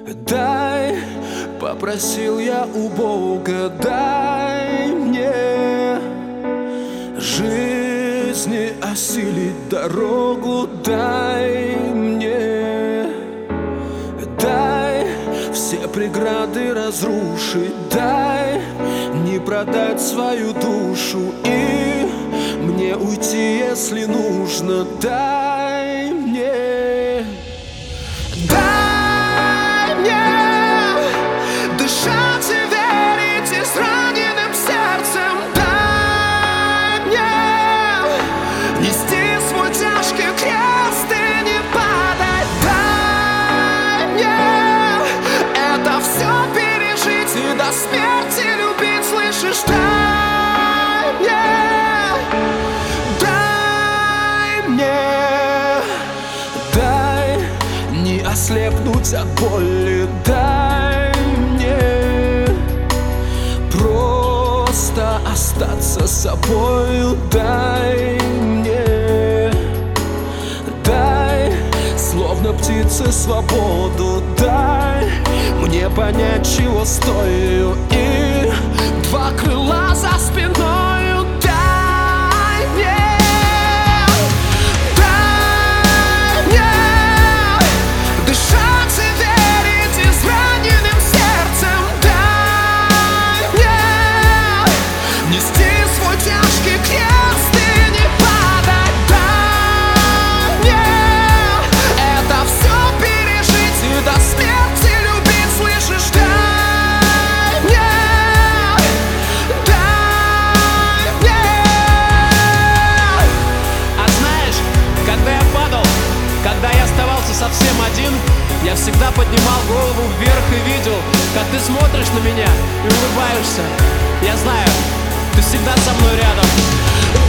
Дай, попросил я у Бога, дай мне жизни осилить дорогу, дай мне, дай все преграды разрушить, дай не продать свою душу и мне уйти, если нужно, дай мне. Дай мне дышать и верить и с раненым сердцем. Дай мне нести свой тяжкий крест и не падать. Дай мне это все пережить и до смерти любить, слышишь? Дай мне, дай не ослепнуть от боли, дай мне просто остаться собою, дай мне, дай словно птице свободу, дай мне понять, чего стою, и два крыла за спиною. Дай мне дышать и верить и с раненым сердцем. Дай мне нести свой тяжкий крест и не падать. Дай мне это все пережить и до смерти любить, слышишь? Дай мне, дай мне. А знаешь, когда я падал, когда я оставался совсем один, я всегда поднимал голову вверх и видел, как ты смотришь на меня и улыбаешься. Я знаю, ты всегда со мной рядом.